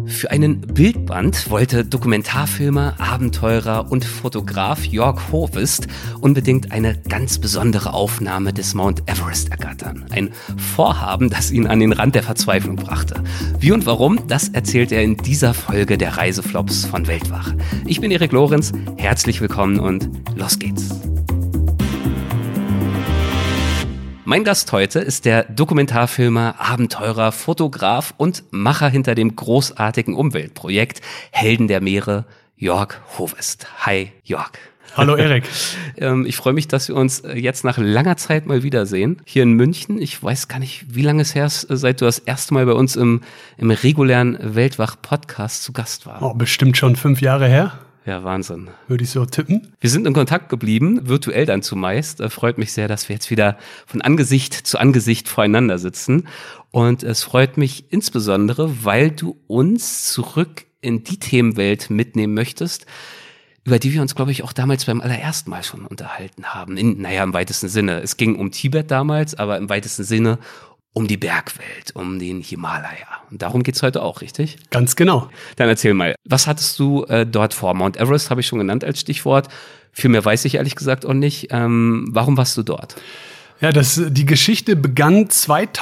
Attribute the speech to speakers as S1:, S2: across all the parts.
S1: Für einen Bildband wollte Dokumentarfilmer, Abenteurer und Fotograf Jörg Hovest unbedingt eine ganz besondere Aufnahme des Mount Everest ergattern. Ein Vorhaben, das ihn an den Rand der Verzweiflung brachte. Wie und warum, das erzählt er in dieser Folge der Reiseflops von Weltwach. Ich bin Erik Lorenz, herzlich willkommen und los geht's. Mein Gast heute ist der Dokumentarfilmer, Abenteurer, Fotograf und Macher hinter dem großartigen Umweltprojekt Helden der Meere, Jörg Hovest. Hi, Jörg.
S2: Hallo Erik.
S1: Ich freue mich, dass wir uns jetzt nach langer Zeit mal wiedersehen. Hier in München. Ich weiß gar nicht, wie lange es her ist, seit du das erste Mal bei uns im regulären Weltwach-Podcast zu Gast warst.
S2: Oh, bestimmt schon 5 Jahre her.
S1: Ja, Wahnsinn.
S2: Würde ich so tippen.
S1: Wir sind in Kontakt geblieben, virtuell dann zumeist. Freut mich sehr, dass wir jetzt wieder von Angesicht zu Angesicht voreinander sitzen. Und es freut mich insbesondere, weil du uns zurück in die Themenwelt mitnehmen möchtest, über die wir uns, glaube ich, auch damals beim allerersten Mal schon unterhalten haben. Im weitesten Sinne. Es ging um Tibet damals, aber im weitesten Sinne um die Bergwelt, um den Himalaya. Und darum geht's heute auch, richtig?
S2: Ganz genau.
S1: Dann erzähl mal, was hattest du dort vor? Mount Everest habe ich schon genannt als Stichwort. Viel mehr weiß ich ehrlich gesagt auch nicht. Warum warst du dort?
S2: Ja, die Geschichte begann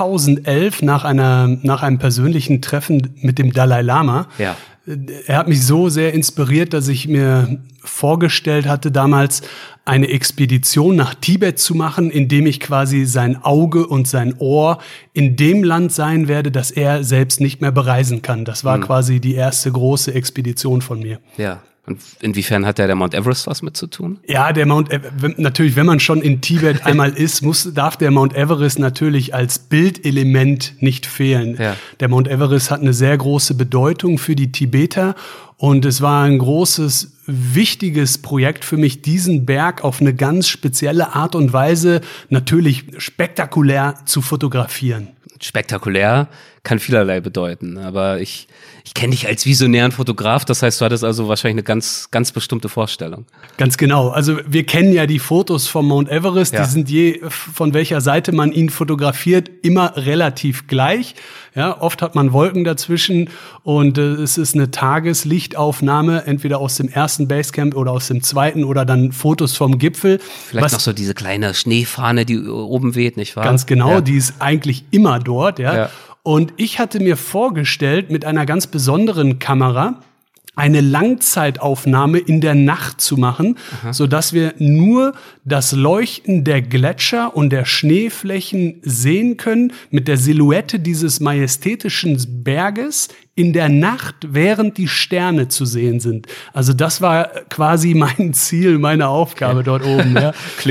S2: 2011 nach einem persönlichen Treffen mit dem Dalai Lama.
S1: Ja.
S2: Er hat mich so sehr inspiriert, dass ich mir vorgestellt hatte, damals eine Expedition nach Tibet zu machen, indem ich quasi sein Auge und sein Ohr in dem Land sein werde, das er selbst nicht mehr bereisen kann. Das war quasi die erste große Expedition von mir.
S1: Ja. Und inwiefern hat der Mount Everest was mit zu tun?
S2: Ja, natürlich, wenn man schon in Tibet einmal ist, darf der Mount Everest natürlich als Bildelement nicht fehlen. Ja. Der Mount Everest hat eine sehr große Bedeutung für die Tibeter und es war ein großes, wichtiges Projekt für mich, diesen Berg auf eine ganz spezielle Art und Weise natürlich spektakulär zu fotografieren.
S1: Spektakulär kann vielerlei bedeuten, aber ich kenne dich als visionären Fotograf, das heißt, du hattest also wahrscheinlich eine ganz, ganz bestimmte Vorstellung.
S2: Ganz genau, also wir kennen ja die Fotos vom Mount Everest,
S1: ja.
S2: Die sind von welcher Seite man ihn fotografiert, immer relativ gleich. Ja, oft hat man Wolken dazwischen und es ist eine Tageslichtaufnahme, entweder aus dem ersten Basecamp oder aus dem zweiten oder dann Fotos vom Gipfel.
S1: Vielleicht noch so diese kleine Schneefahne, die oben weht, nicht wahr?
S2: Ganz genau,
S1: ja.
S2: Die ist eigentlich immer dort, ja.
S1: Ja.
S2: Und ich hatte mir vorgestellt, mit einer ganz besonderen Kamera eine Langzeitaufnahme in der Nacht zu machen, sodass wir nur das Leuchten der Gletscher und der Schneeflächen sehen können mit der Silhouette dieses majestätischen Berges in der Nacht, während die Sterne zu sehen sind. Also das war quasi mein Ziel, meine Aufgabe dort oben. Ja.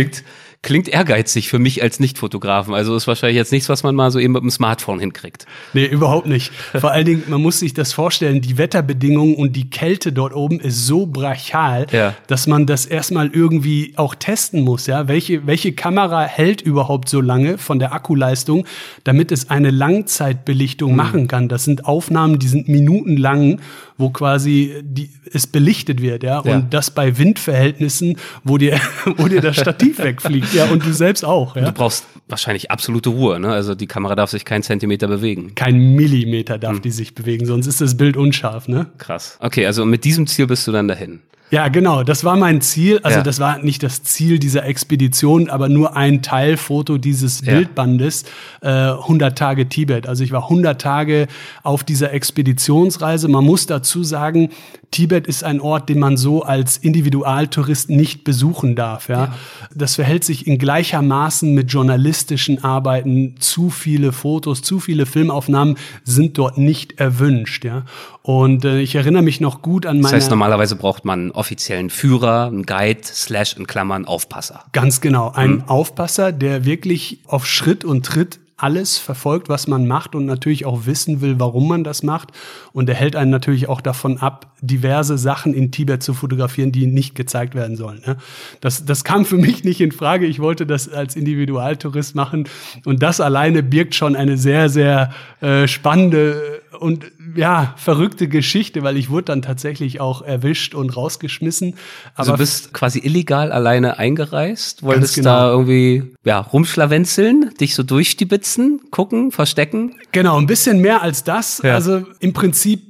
S1: Klingt ehrgeizig für mich als Nicht-Fotografen. Also ist wahrscheinlich jetzt nichts, was man mal so eben mit dem Smartphone hinkriegt.
S2: Nee, überhaupt nicht. Vor allen Dingen, man muss sich das vorstellen, die Wetterbedingungen und die Kälte dort oben ist so brachial, dass man das erstmal irgendwie auch testen muss. Ja, welche Kamera hält überhaupt so lange von der Akkuleistung, damit es eine Langzeitbelichtung machen kann. Das sind Aufnahmen, die sind minutenlang, wo quasi es belichtet wird. Ja, und das bei Windverhältnissen, wo dir das Stativ wegfliegt. Ja, und du selbst auch. Ja?
S1: Du brauchst wahrscheinlich absolute Ruhe, ne? Also die Kamera darf sich keinen Zentimeter bewegen.
S2: Kein Millimeter darf die sich bewegen, sonst ist das Bild unscharf, ne?
S1: Krass. Okay, also mit diesem Ziel bist du dann dahin.
S2: Ja, genau, das war mein Ziel. Also das war nicht das Ziel dieser Expedition, aber nur ein Teilfoto dieses Bildbandes, 100 Tage Tibet. Also ich war 100 Tage auf dieser Expeditionsreise. Man muss dazu sagen, Tibet ist ein Ort, den man so als Individualtourist nicht besuchen darf. Ja? Das verhält sich in gleichermaßen mit journalistischen Arbeiten. Zu viele Fotos, zu viele Filmaufnahmen sind dort nicht erwünscht. Ja? Und ich erinnere mich noch gut an meine...
S1: Das heißt, normalerweise braucht man einen offiziellen Führer, einen Guide, / in Klammern Aufpasser.
S2: Ganz genau, ein Aufpasser, der wirklich auf Schritt und Tritt alles verfolgt, was man macht und natürlich auch wissen will, warum man das macht. Und er hält einen natürlich auch davon ab, diverse Sachen in Tibet zu fotografieren, die nicht gezeigt werden sollen. Das kam für mich nicht in Frage. Ich wollte das als Individualtourist machen. Und das alleine birgt schon eine sehr, sehr spannende und verrückte Geschichte, weil ich wurde dann tatsächlich auch erwischt und rausgeschmissen. Aber
S1: also du bist quasi illegal alleine eingereist, wolltest da irgendwie rumschlawenzeln, dich so durchstibitzen, gucken, verstecken?
S2: Genau, ein bisschen mehr als das.
S1: Ja.
S2: Also im Prinzip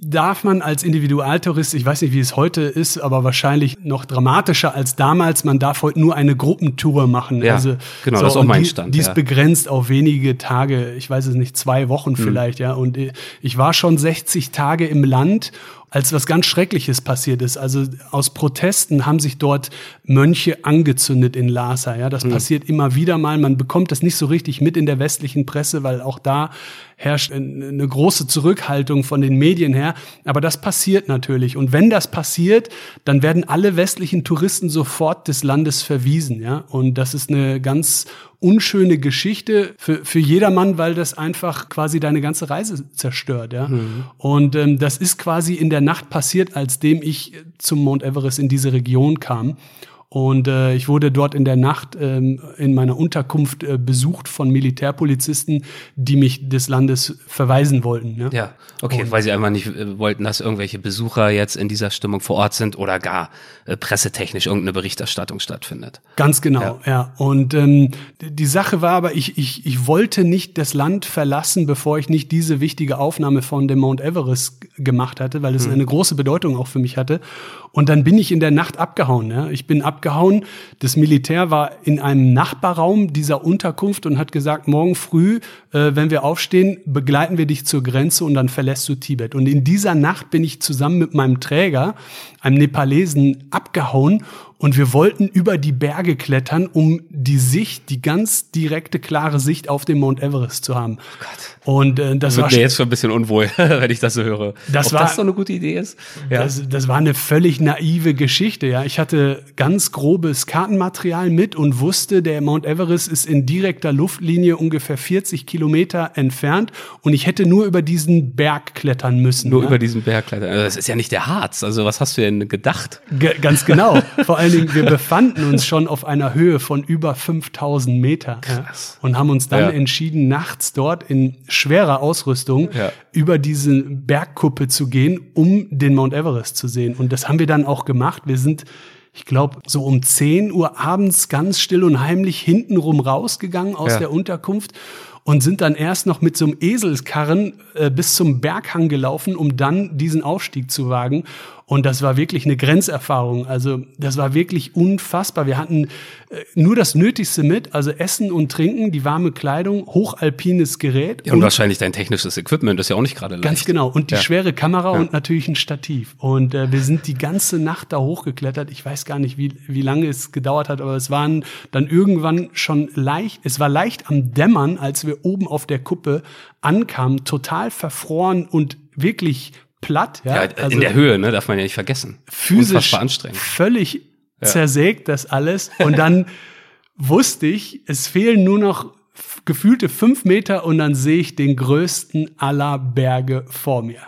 S2: darf man als Individualtourist, ich weiß nicht, wie es heute ist, aber wahrscheinlich noch dramatischer als damals, man darf heute nur eine Gruppentour machen.
S1: Ja, also, genau, das ist auch mein Stand.
S2: Die ist begrenzt auf wenige Tage, ich weiß es nicht, 2 Wochen vielleicht, ja. Und ich war schon 60 Tage im Land, als was ganz Schreckliches passiert ist. Also aus Protesten haben sich dort Mönche angezündet in Lhasa. Ja, das passiert immer wieder mal. Man bekommt das nicht so richtig mit in der westlichen Presse, weil auch da herrscht eine große Zurückhaltung von den Medien her. Aber das passiert natürlich. Und wenn das passiert, dann werden alle westlichen Touristen sofort des Landes verwiesen. Ja, und das ist eine ganz unschöne Geschichte für jedermann, weil das einfach quasi deine ganze Reise zerstört. Ja, und das ist quasi in der Nacht passiert, als dem ich zum Mount Everest in diese Region kam. Und ich wurde dort in der Nacht in meiner Unterkunft besucht von Militärpolizisten, die mich des Landes verweisen wollten. Ja,
S1: ja, okay, weil sie einfach nicht wollten, dass irgendwelche Besucher jetzt in dieser Stimmung vor Ort sind oder gar pressetechnisch irgendeine Berichterstattung stattfindet.
S2: Ganz genau, ja. Und die Sache war aber, ich wollte nicht das Land verlassen, bevor ich nicht diese wichtige Aufnahme von dem Mount Everest gemacht hatte, weil es eine große Bedeutung auch für mich hatte. Und dann bin ich in der Nacht abgehauen. Ja. Ich bin abgehauen. Das Militär war in einem Nachbarraum dieser Unterkunft und hat gesagt, morgen früh, wenn wir aufstehen, begleiten wir dich zur Grenze und dann verlässt du Tibet. Und in dieser Nacht bin ich zusammen mit meinem Träger, einem Nepalesen, abgehauen. Und wir wollten über die Berge klettern, um die Sicht, die ganz direkte, klare Sicht auf den Mount Everest zu haben.
S1: Oh Gott.
S2: Und das war
S1: mir jetzt schon ein bisschen unwohl, wenn ich das so höre. Ob das so eine gute Idee ist?
S2: Ja. Das war eine völlig naive Geschichte. Ja, ich hatte ganz grobes Kartenmaterial mit und wusste, der Mount Everest ist in direkter Luftlinie ungefähr 40 Kilometer entfernt und ich hätte nur über diesen Berg klettern müssen.
S1: Nur über diesen Berg klettern. Das ist ja nicht der Harz. Also was hast du denn gedacht?
S2: Ganz genau. Vor allen Dingen, wir befanden uns schon auf einer Höhe von über 5000 Meter.
S1: Krass.
S2: Und haben uns dann entschieden, nachts dort in schwerer Ausrüstung über diese Bergkuppe zu gehen, um den Mount Everest zu sehen. Und das haben wir dann auch gemacht. Wir sind, ich glaube, so um 10 Uhr abends ganz still und heimlich hintenrum rausgegangen aus der Unterkunft und sind dann erst noch mit so einem Eselskarren bis zum Berghang gelaufen, um dann diesen Aufstieg zu wagen. Und das war wirklich eine Grenzerfahrung. Also das war wirklich unfassbar. Wir hatten nur das Nötigste mit, also Essen und Trinken, die warme Kleidung, hochalpines Gerät.
S1: Ja, und wahrscheinlich dein technisches Equipment, das ist ja auch nicht gerade leicht.
S2: Ganz genau. Und die schwere Kamera und natürlich ein Stativ. Und wir sind die ganze Nacht da hochgeklettert. Ich weiß gar nicht, wie lange es gedauert hat, aber es waren dann irgendwann schon leicht, es war leicht am Dämmern, als wir oben auf der Kuppe ankamen, total verfroren und wirklich platt. Ja,
S1: also in der Höhe, ne, darf man ja nicht vergessen.
S2: Physisch völlig zersägt das alles. Und dann wusste ich, es fehlen nur noch gefühlte 5 Meter und dann sehe ich den größten aller Berge vor mir.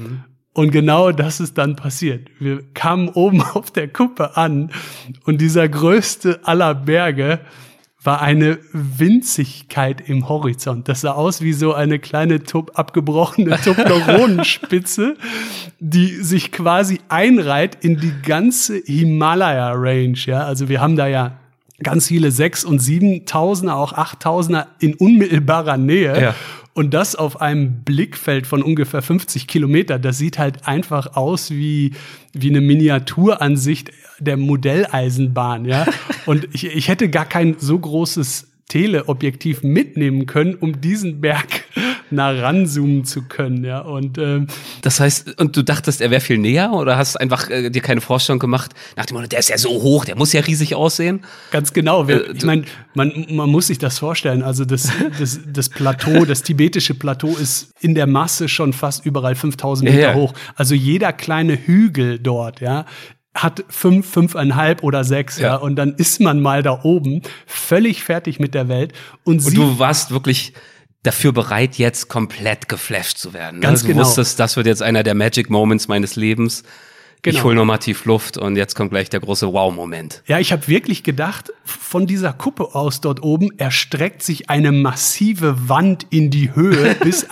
S2: Und genau das ist dann passiert. Wir kamen oben auf der Kuppe an und dieser größte aller Berge war eine Winzigkeit im Horizont. Das sah aus wie so eine kleine abgebrochene Toblerone-Spitze, die sich quasi einreiht in die ganze Himalaya-Range. Ja, also wir haben da ja ganz viele 6.000er und 7.000er, auch 8.000er in unmittelbarer Nähe. Ja. Und das auf einem Blickfeld von ungefähr 50 Kilometer. Das sieht halt einfach aus wie eine Miniaturansicht der Modelleisenbahn, ja. Und ich hätte gar kein so großes Teleobjektiv mitnehmen können, um diesen Berg nah ranzoomen zu können, ja. Und
S1: das heißt, und du dachtest, er wäre viel näher oder hast einfach dir keine Vorstellung gemacht, nach dem Motto, der ist ja so hoch, der muss ja riesig aussehen?
S2: Ganz genau. Ich meine, man muss sich das vorstellen. Also das Plateau, das tibetische Plateau ist in der Masse schon fast überall 5.000 Meter hoch. Also jeder kleine Hügel dort, ja, hat 5, 5,5 oder 6, ja. Und dann ist man mal da oben, völlig fertig mit der Welt. Und
S1: du warst wirklich dafür bereit, jetzt komplett geflasht zu werden.
S2: Ganz
S1: du
S2: genau.
S1: wusstest, das wird jetzt einer der Magic Moments meines Lebens. Genau. Ich hole nochmal tief Luft und jetzt kommt gleich der große Wow-Moment.
S2: Ja, ich habe wirklich gedacht, von dieser Kuppe aus dort oben erstreckt sich eine massive Wand in die Höhe bis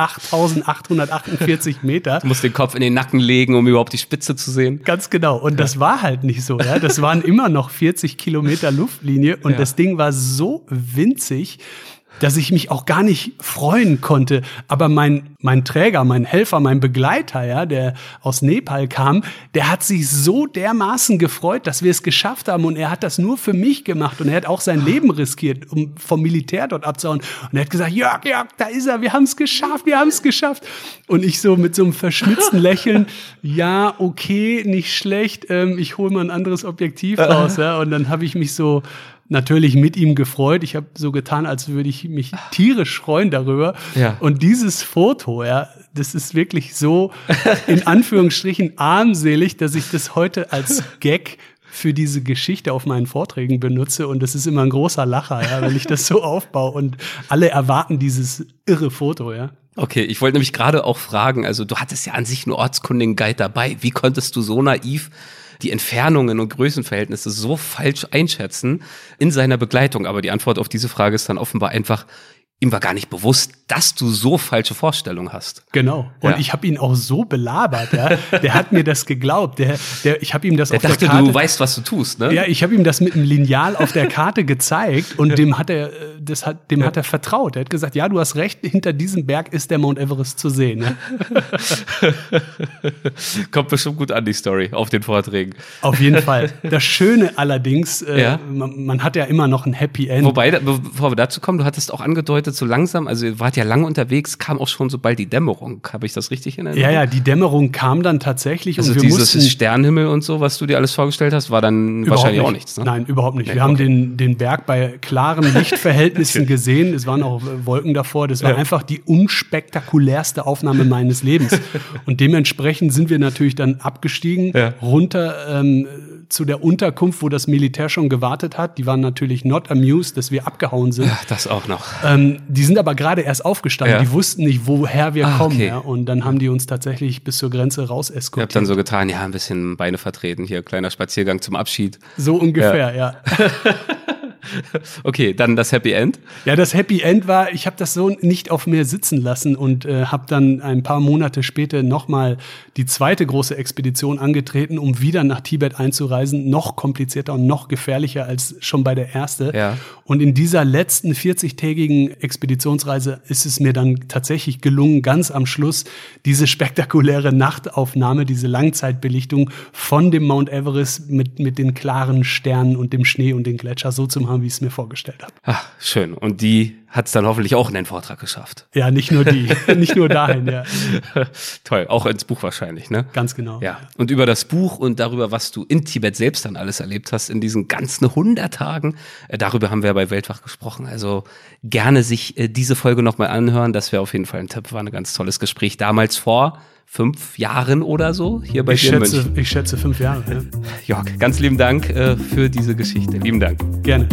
S2: 8.848 Meter.
S1: Du musst den Kopf in den Nacken legen, um überhaupt die Spitze zu sehen.
S2: Ganz genau. Und das war halt nicht so. Ja, das waren immer noch 40 Kilometer Luftlinie und das Ding war so winzig, dass ich mich auch gar nicht freuen konnte. Aber mein Träger, mein Helfer, mein Begleiter, ja, der aus Nepal kam, der hat sich so dermaßen gefreut, dass wir es geschafft haben. Und er hat das nur für mich gemacht. Und er hat auch sein Leben riskiert, um vom Militär dort abzuhauen. Und er hat gesagt, Jörg, da ist er, wir haben es geschafft. Und ich so mit so einem verschmitzten Lächeln, ja, okay, nicht schlecht, ich hole mal ein anderes Objektiv raus. Ja. Und dann habe ich mich so natürlich mit ihm gefreut. Ich habe so getan, als würde ich mich tierisch freuen darüber. Ja. Und dieses Foto, ja, das ist wirklich so in Anführungsstrichen armselig, dass ich das heute als Gag für diese Geschichte auf meinen Vorträgen benutze. Und das ist immer ein großer Lacher, ja, wenn ich das so aufbaue. Und alle erwarten dieses irre Foto, ja.
S1: Okay, ich wollte nämlich gerade auch fragen, also du hattest ja an sich einen ortskundigen Guide dabei. Wie konntest du so naiv die Entfernungen und Größenverhältnisse so falsch einschätzen in seiner Begleitung? Aber die Antwort auf diese Frage ist dann offenbar einfach, ihm war gar nicht bewusst, dass du so falsche Vorstellungen hast.
S2: Genau. Und ich habe ihn auch so belabert, ja. Der hat mir das geglaubt. Ich habe ihm das
S1: auf der Karte. Der dachte, du weißt, was du tust, ne?
S2: Ja, ich habe ihm das mit einem Lineal auf der Karte gezeigt und dem hat er vertraut. Er hat gesagt, ja, du hast recht, hinter diesem Berg ist der Mount Everest zu sehen. Ja.
S1: Kommt bestimmt gut an, die Story auf den Vorträgen.
S2: Auf jeden Fall. Das Schöne allerdings, man hat ja immer noch ein Happy End.
S1: Wobei, bevor wir dazu kommen, du hattest auch angedeutet, so langsam, also ihr wart ja lange unterwegs, kam auch schon so bald die Dämmerung. Habe ich das richtig in Erinnerung?
S2: Ja, die Dämmerung kam dann tatsächlich.
S1: Also
S2: und
S1: wir dieses Sternenhimmel und so, was du dir alles vorgestellt hast, war dann wahrscheinlich auch nichts, ne?
S2: Nein, überhaupt nicht. Wir haben den Berg bei klaren Lichtverhältnissen gesehen. Es waren auch Wolken davor. Das war einfach die unspektakulärste Aufnahme meines Lebens. Und dementsprechend sind wir natürlich dann abgestiegen, runter zu der Unterkunft, wo das Militär schon gewartet hat. Die waren natürlich not amused, dass wir abgehauen sind.
S1: Ach, das auch noch.
S2: Die sind aber gerade erst aufgestanden. Die wussten nicht, woher wir kommen. Okay. Ja? Und dann haben die uns tatsächlich bis zur Grenze raus eskortiert.
S1: Ihr habt dann so getan, ein bisschen Beine vertreten, hier kleiner Spaziergang zum Abschied.
S2: So ungefähr, ja.
S1: Okay, dann das Happy End?
S2: Ja, das Happy End war, ich habe das so nicht auf mir sitzen lassen und habe dann ein paar Monate später nochmal die zweite große Expedition angetreten, um wieder nach Tibet einzureisen. Noch komplizierter und noch gefährlicher als schon bei der ersten. Ja. Und in dieser letzten 40-tägigen Expeditionsreise ist es mir dann tatsächlich gelungen, ganz am Schluss diese spektakuläre Nachtaufnahme, diese Langzeitbelichtung von dem Mount Everest mit den klaren Sternen und dem Schnee und den Gletscher so zu machen, wie ich es mir vorgestellt habe.
S1: Ach, schön. Und die hat es dann hoffentlich auch in den Vortrag geschafft.
S2: Ja, nicht nur die, nicht nur dahin, ja.
S1: Toll, auch ins Buch wahrscheinlich, ne?
S2: Ganz genau.
S1: Ja. Und über das Buch und darüber, was du in Tibet selbst dann alles erlebt hast, in diesen ganzen 100 Tagen, darüber haben wir bei Weltwach gesprochen. Also gerne sich diese Folge nochmal anhören, das wäre auf jeden Fall ein Tipp, war ein ganz tolles Gespräch. Damals vor 5 Jahren oder so, hier bei dir in München.
S2: Ich schätze 5 Jahre, ja.
S1: Jörg, ganz lieben Dank für diese Geschichte. Lieben Dank.
S2: Gerne.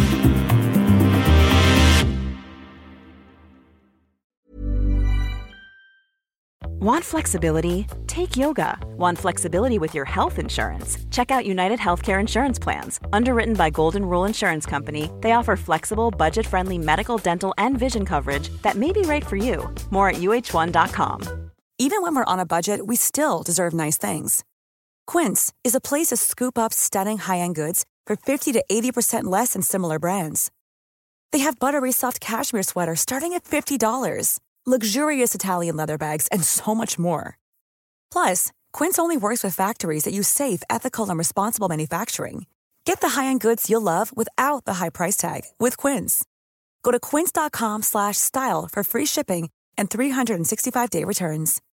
S3: Want flexibility? Take yoga. Want flexibility with your health insurance? Check out United Healthcare Insurance Plans. Underwritten by Golden Rule Insurance Company, they offer flexible, budget-friendly medical, dental, and vision coverage that may be right for you. More at uh1.com.
S4: Even when we're on a budget, we still deserve nice things. Quince is a place to scoop up stunning high-end goods for 50 to 80% less than similar brands. They have buttery soft cashmere sweaters starting at $50, luxurious Italian leather bags, and so much more. Plus, Quince only works with factories that use safe, ethical, and responsible manufacturing. Get the high-end goods you'll love without the high price tag with Quince. Go to quince.com/style for free shipping and 365-day returns.